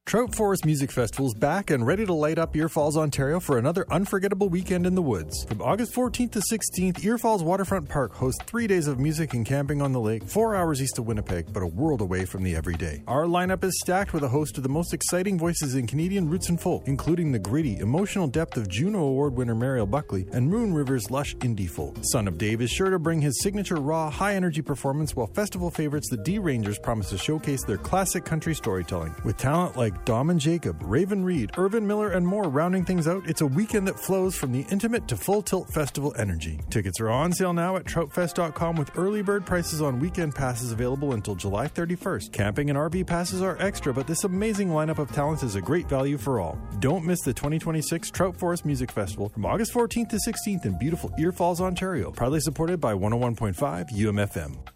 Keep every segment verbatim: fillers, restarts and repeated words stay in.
Trout Forest Music Festival is back and ready to light up Ear Falls, Ontario for another unforgettable weekend in the woods. From August fourteenth to sixteenth, Ear Falls Waterfront Park hosts three days of music and camping on the lake, four hours east of Winnipeg, but a world away from the everyday. Our lineup is stacked with a host of the most exciting voices in Canadian roots and folk, including the gritty, emotional depth of Juno Award winner Mariel Buckley and Moon River's lush indie folk. Son of Dave is sure to bring his signature raw, high-energy performance, while festival favorites the D Rangers promise to showcase their classic country storytelling. With talent like Dom and Jacob, Raven Reed, Irvin Miller, and more rounding things out, it's a weekend that flows from the intimate to full tilt festival energy. Tickets are on sale now at troutfest dot com with early bird prices on weekend passes available until July thirty-first. Camping and R V passes are extra, but this amazing lineup of talents is a great value for all. Don't miss the twenty twenty-six Trout Forest Music Festival from August fourteenth to sixteenth in beautiful Ear Falls, Ontario. Proudly supported by one oh one point five U M F M.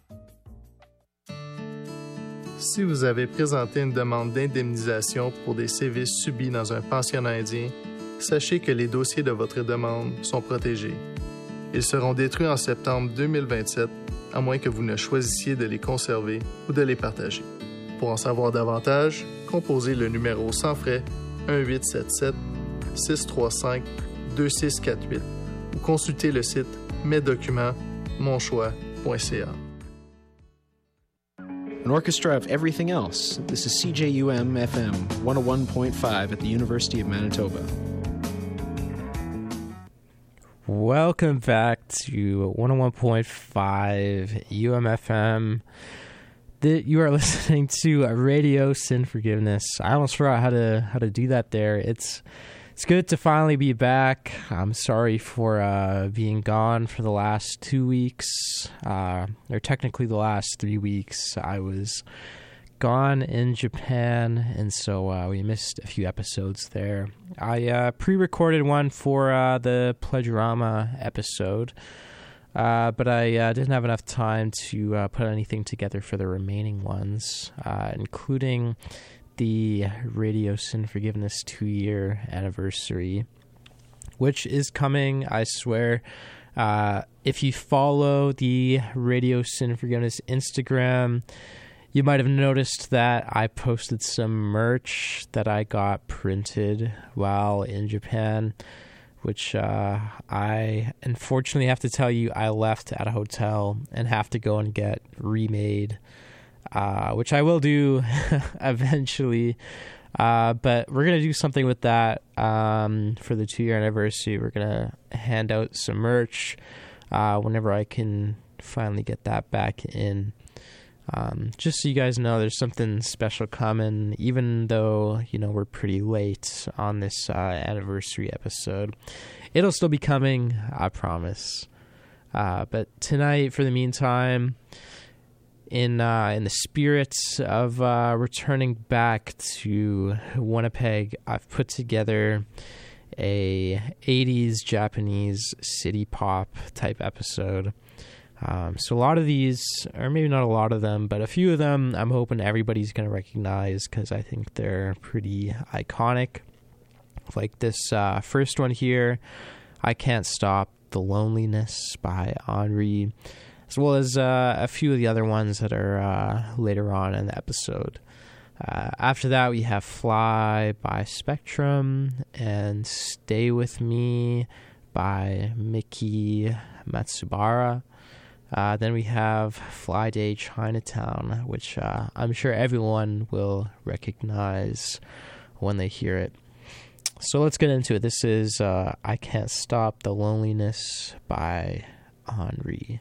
Si vous avez présenté une demande d'indemnisation pour des sévices subis dans un pensionnat indien, sachez que les dossiers de votre demande sont protégés. Ils seront détruits en septembre deux mille vingt-sept, à moins que vous ne choisissiez de les conserver ou de les partager. Pour en savoir davantage, composez le numéro sans frais un huit sept sept, six trois cinq, deux six quatre huit ou consultez le site mes documents mon choix point c a. An orchestra of everything else. This is C J U M F M one oh one point five at the University of Manitoba. Welcome back to one oh one point five U M F M. The, you are listening to Radio Sin Forgiveness. I almost forgot how to how to do that there. It's It's good to finally be back. I'm sorry for uh, being gone for the last two weeks, uh, or technically the last three weeks. I was gone in Japan, and so uh, we missed a few episodes there. I uh, pre-recorded one for uh, the Pledgerama episode, uh, but I uh, didn't have enough time to uh, put anything together for the remaining ones, uh, including the Radio Sin Forgiveness two-year anniversary, which is coming, I swear. Uh, if you follow the Radio Sin Forgiveness Instagram, you might have noticed that I posted some merch that I got printed while in Japan, which uh, I unfortunately have to tell you I left at a hotel and have to go and get remade. Uh, which I will do eventually, uh, but we're going to do something with that um, for the two-year anniversary. We're going to hand out some merch uh, whenever I can finally get that back in. Um, just so you guys know, there's something special coming, even though, you know, we're pretty late on this uh, anniversary episode. It'll still be coming, I promise. Uh, but tonight, for the meantime, In uh, in the spirit of uh, returning back to Winnipeg, I've put together a eighties Japanese city pop type episode. Um, so a lot of these, or maybe not a lot of them, but a few of them I'm hoping everybody's going to recognize because I think they're pretty iconic. Like this uh, first one here, I Can't Stop the Loneliness by Henri, as well as uh, a few of the other ones that are uh, later on in the episode. Uh, after that, we have Fly by Spectrum and Stay With Me by Miki Matsubara. Uh, then we have Fly Day Chinatown, which uh, I'm sure everyone will recognize when they hear it. So let's get into it. This is uh, I Can't Stop the Loneliness by Henri.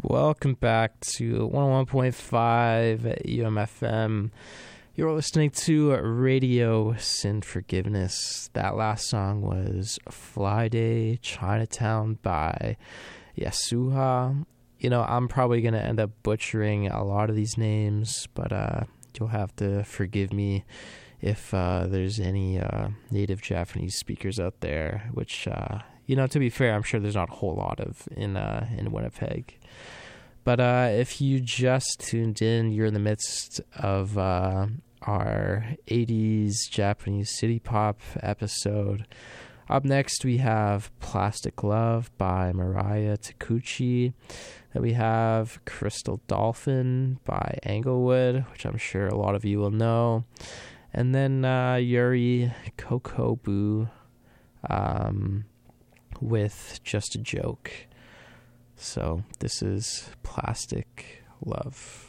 Welcome back to one oh one point five U M F M. You're listening to Radio Sin Forgiveness. That last song was Fly Day Chinatown by Yasuha. You know, I'm probably going to end up butchering a lot of these names, but uh, you'll have to forgive me if uh, there's any uh, native Japanese speakers out there, which, uh, you know, to be fair, I'm sure there's not a whole lot of in uh, in Winnipeg. But uh, if you just tuned in, you're in the midst of uh, our eighties Japanese city pop episode. Up next, we have Plastic Love by Mariah Takuchi. Then we have Crystal Dolphin by Englewood, which I'm sure a lot of you will know. And then uh, Yuri Kokobu um, with Just a Joke. So this is Plastic Love.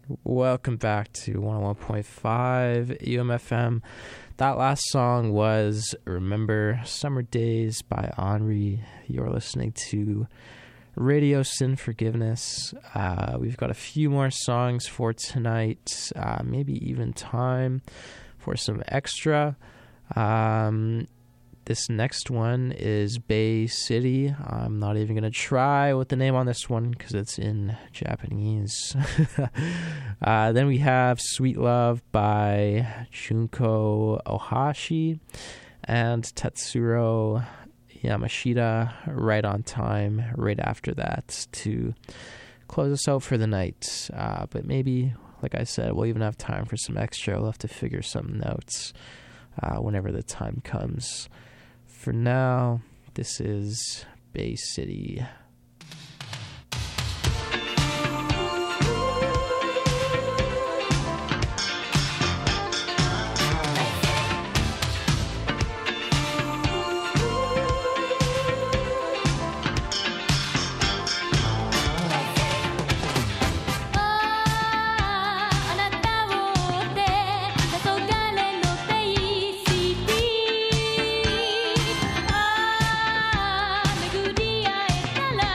Welcome back to one oh one point five U M F M. That last song was Remember Summer Days by Henri. You're listening to Radio Sin Forgiveness. Uh, we've got a few more songs for tonight, uh, maybe even time for some extra. Um, this next one is Bay City. I'm not even going to try with the name on this one because it's in Japanese. uh, then we have Sweet Love by Junko Ohashi and Tetsuro Yamashita right on time, right after that to close us out for the night. Uh, but maybe, like I said, we'll even have time for some extra. We'll have to figure some notes uh, whenever the time comes. For now, this is Bay City. 巡り会えたら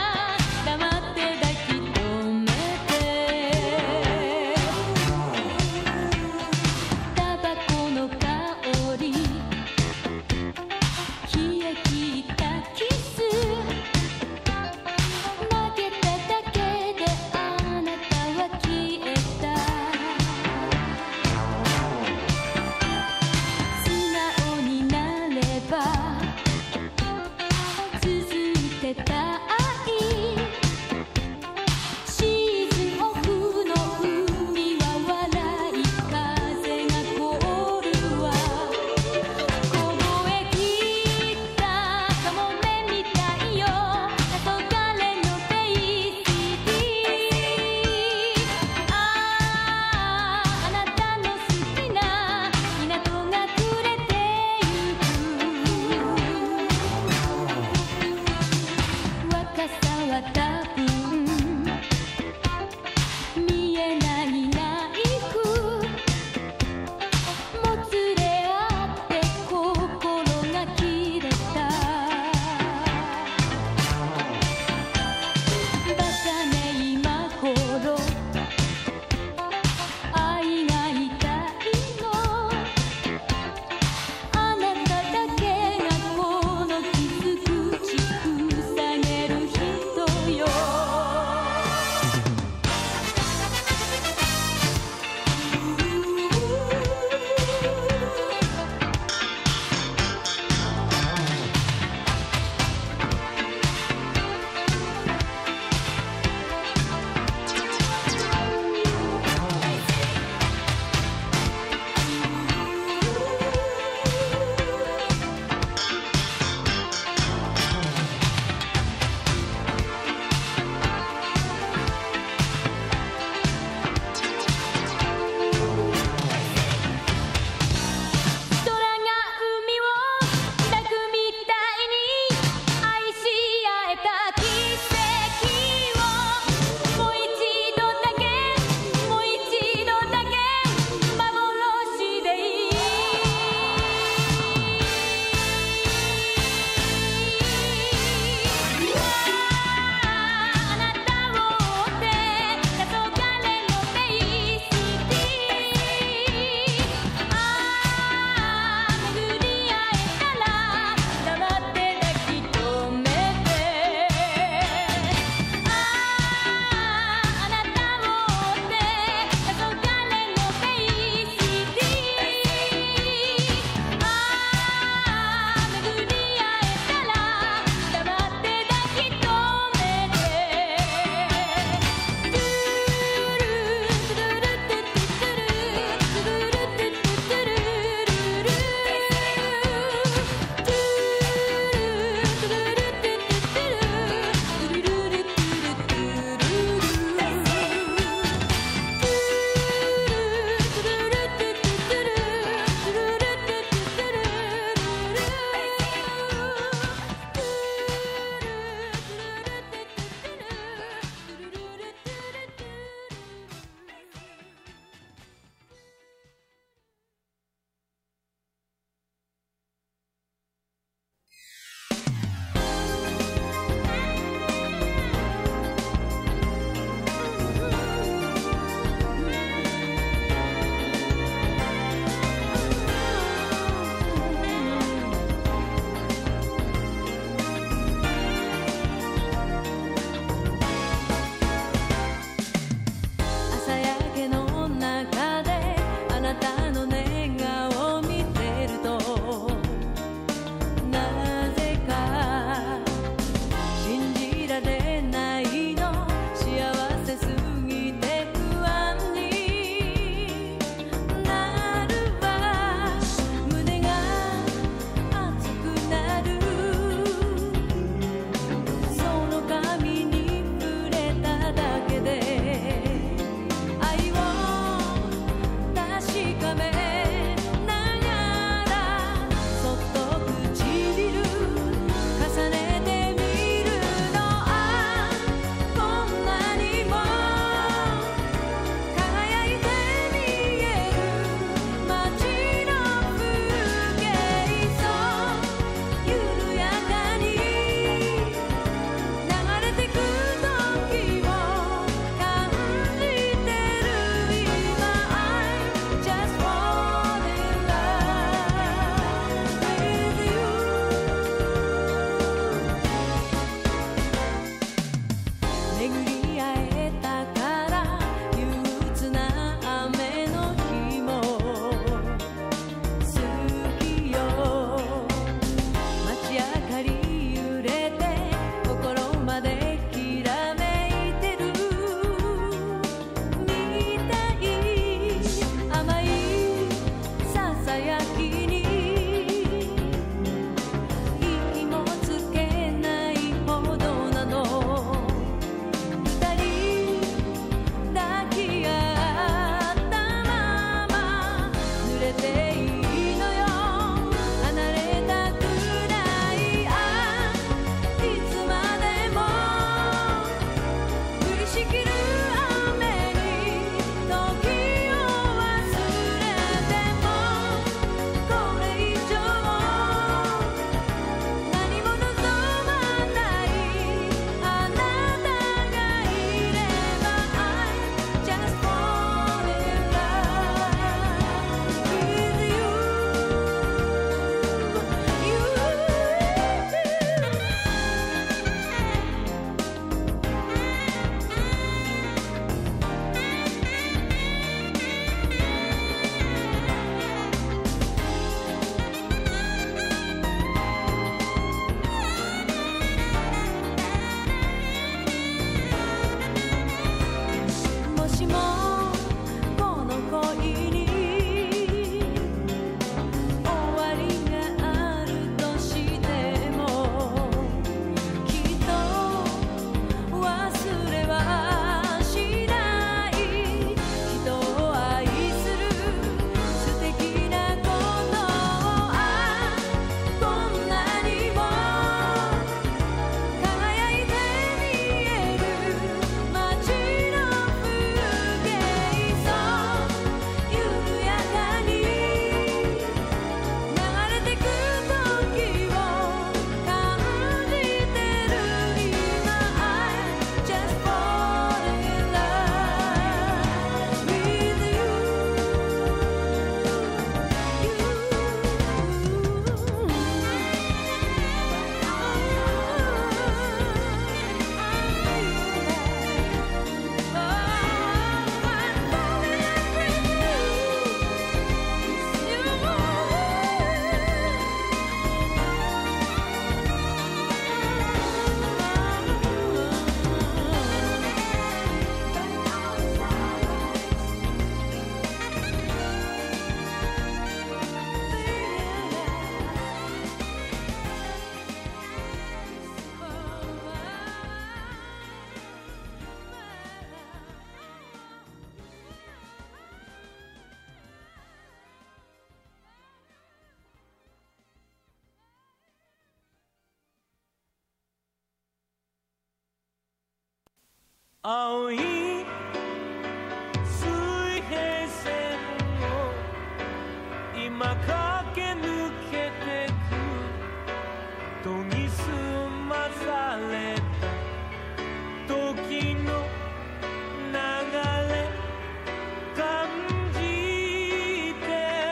青い水平線を今駆け抜けてく研ぎ澄まされた時の流れ感じて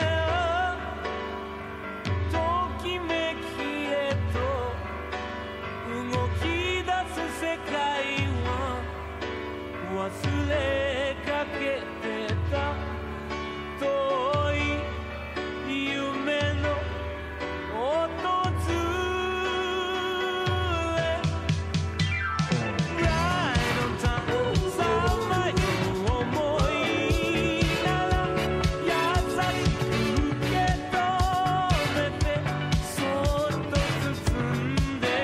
ときめきへと動き出す世界は忘れかけてた遠い夢の訪れ Ride on time さまよう思いなら優しく受け止めてそっと包んで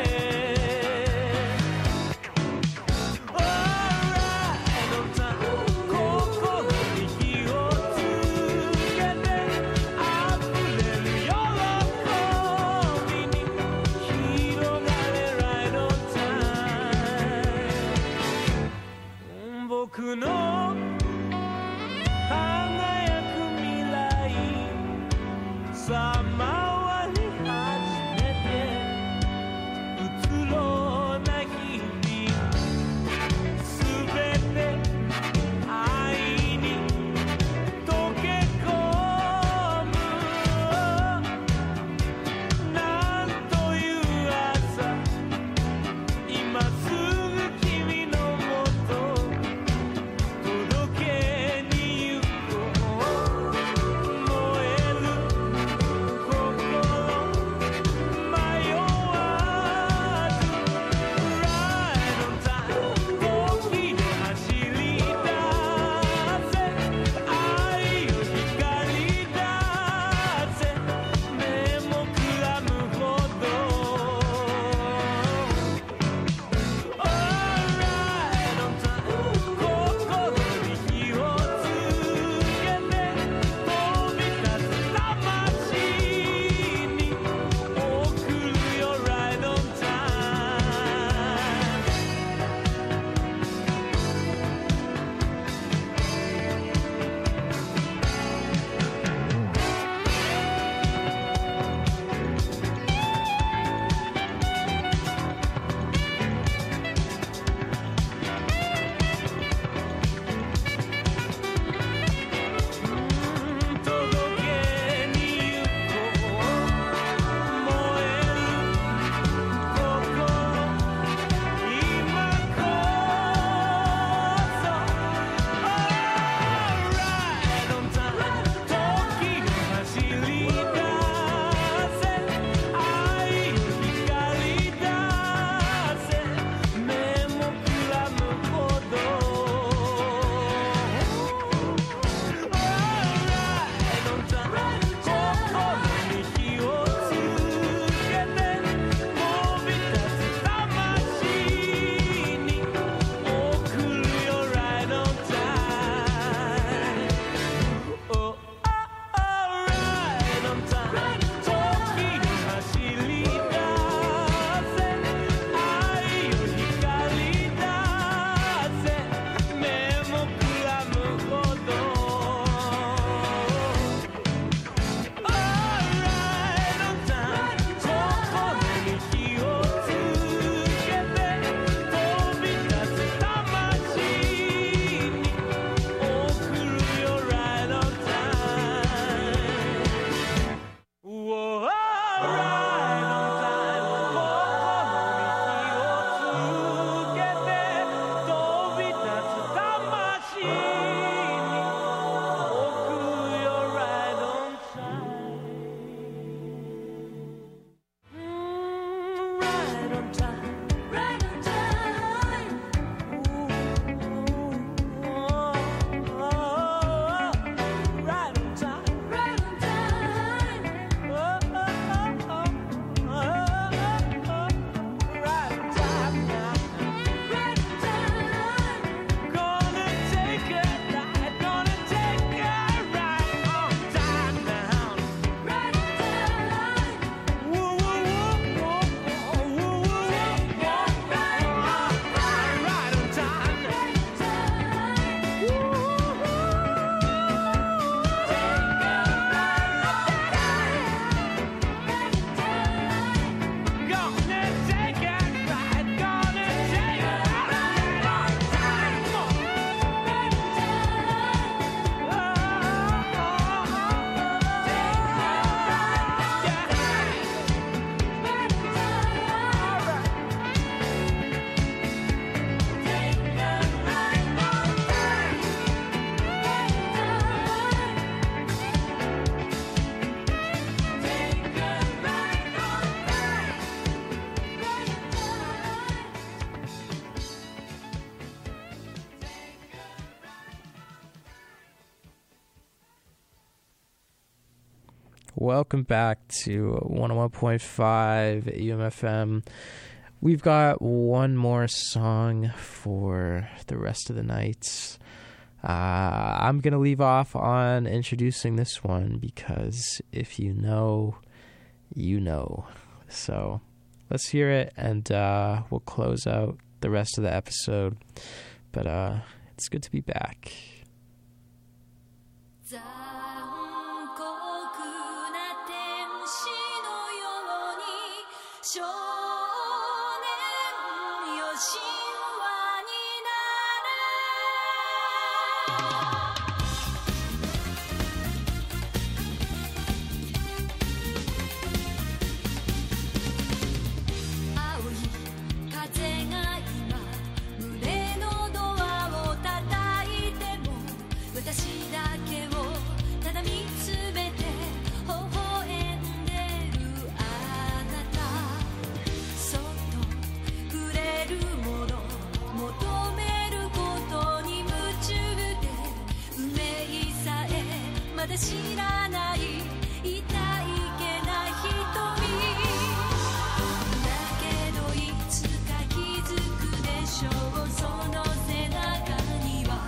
Alright on time 心に火をつけて溢れる喜びに広がれ Right on time 僕の輝く未来さまわり始めてうつろな日々すべて愛に溶け込むなんという朝今すぐ君のもと届けに行こう燃える Welcome back to one oh one point five U M F M. We've got one more song for the rest of the night. Uh, I'm going to leave off on introducing this one because if you know, you know. So let's hear it, and uh, we'll close out the rest of the episode. But uh, it's good to be back. 残酷な天使のように少年よ神話になれ青い風が今胸のドアを叩いても私だけをただ見つめて微笑んでるあなたそっと触れるもの求めることに夢中で運命さえまだ知らない痛いけな瞳だけどいつか気づくでしょうその背中には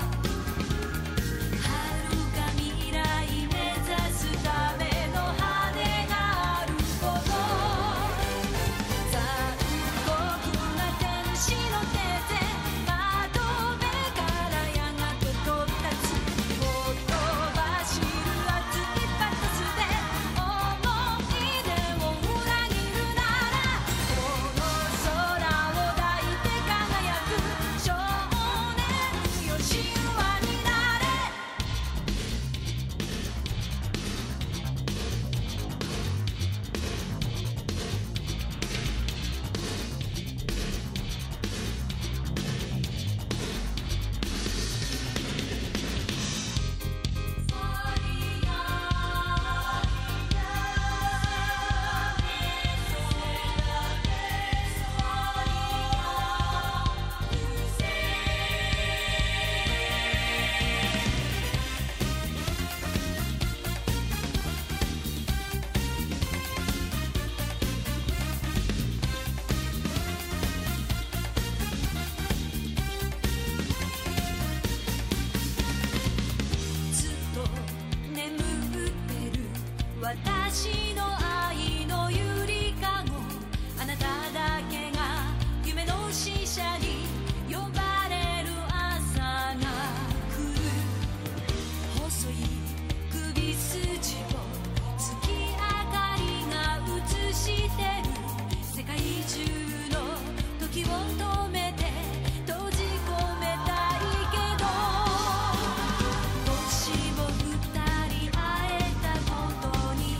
私の愛のゆりかごあなただけが夢の使者に呼ばれる朝が来る細い首筋を月明かりが映してる世界中の時を止めて閉じ込めたいけどもしも二人会えたことに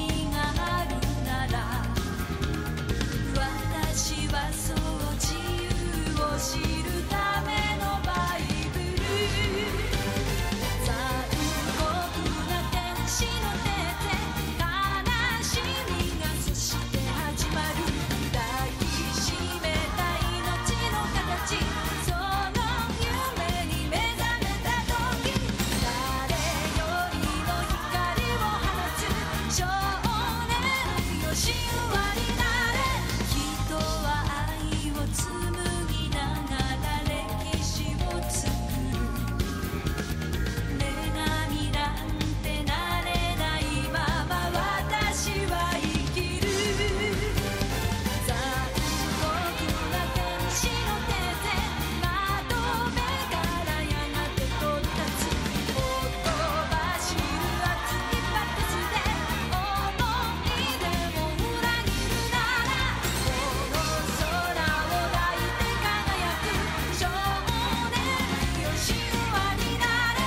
私はそう自由を知るためのバイブル残酷な天使の手で悲しみがそして始まる抱きしめた命の形その夢に目覚めた時誰よりも光を放つ少年よ神話になれ人は愛を紡ぎながら歴史を作る女神なんてなれないまま私は生きる残酷な天使の手で窓辺からやがて飛び立つほとばしる熱いバックスで思い出を裏切るならこの空を抱いて輝く少年よ神話になれ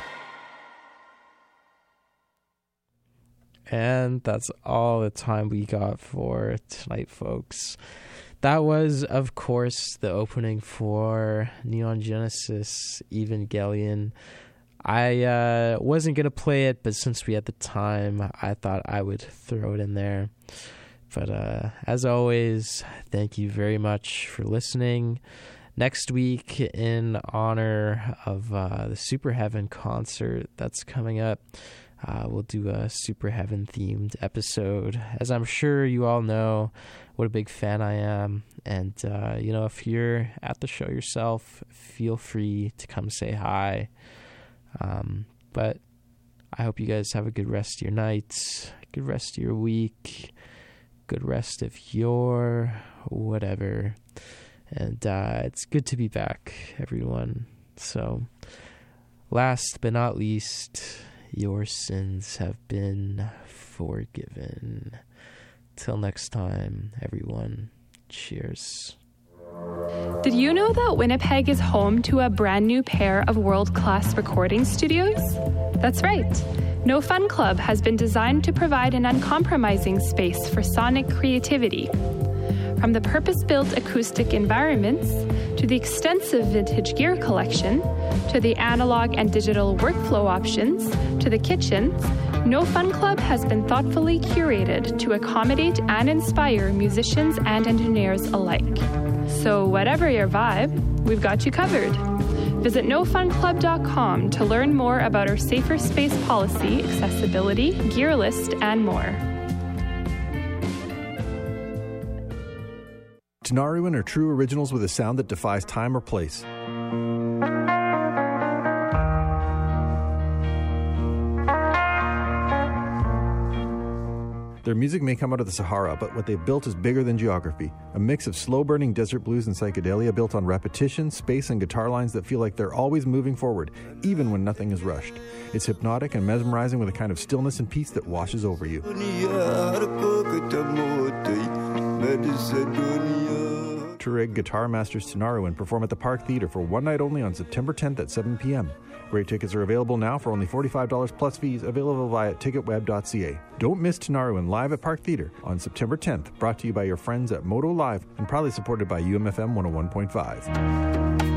And that's all the time we got for tonight, folks. That was, of course, the opening for Neon Genesis Evangelion. I uh, wasn't going to play it, but since we had the time, I thought I would throw it in there. But uh, as always, thank you very much for listening. Next week, in honor of uh, the Super Heaven concert that's coming up, Uh, we'll do a Super Heaven themed episode. As I'm sure you all know what a big fan I am. And, uh, you know, if you're at the show yourself, feel free to come say hi. Um, but I hope you guys have a good rest of your night, good rest of your week, good rest of your whatever. And uh, it's good to be back, everyone. So, last but not least, your sins have been forgiven. Till next time, everyone. Cheers. Did you know that Winnipeg is home to a brand new pair of world-class recording studios? That's right. No Fun Club has been designed to provide an uncompromising space for sonic creativity. From the purpose-built acoustic environments, to the extensive vintage gear collection, to the analog and digital workflow options, to the kitchen, No Fun Club has been thoughtfully curated to accommodate and inspire musicians and engineers alike. So whatever your vibe, we've got you covered. Visit no fun club dot com to learn more about our safer space policy, accessibility, gear list, and more. Tinariwen are true originals with a sound that defies time or place. Their music may come out of the Sahara, but what they've built is bigger than geography. A mix of slow-burning desert blues and psychedelia built on repetition, space, and guitar lines that feel like they're always moving forward, even when nothing is rushed. It's hypnotic and mesmerizing with a kind of stillness and peace that washes over you. Tuareg Guitar Masters Tinariwen perform at the Park Theatre for one night only on September tenth at seven p.m. Great tickets are available now for only forty-five dollars plus fees, available via ticket web dot c a. Don't miss Tinariwen live at Park Theatre on September tenth, brought to you by your friends at Moto Live and proudly supported by U M F M one oh one point five.